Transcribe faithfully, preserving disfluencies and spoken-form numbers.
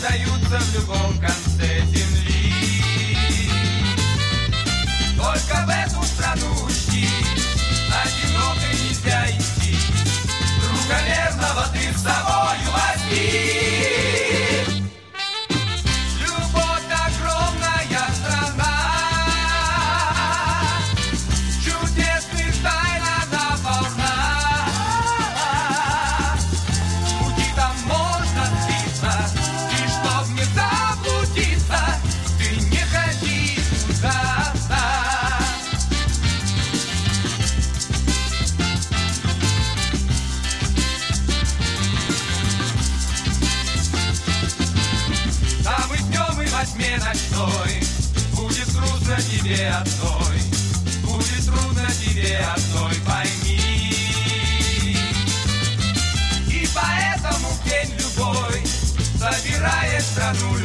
остаются в любом конце земли. Только в эту страну уйти одинокой нельзя идти. Друга верного ты с собою возьми. Любовь огромная страна, чудесных тайн она полна. Пути там можно сбиться, и чтоб не заблудиться, ты не ходи туда. Там и днем, и во тьме ночной будет трудно тебе одной, будет трудно тебе одной, пойми. И поэтому в день любой собирает страну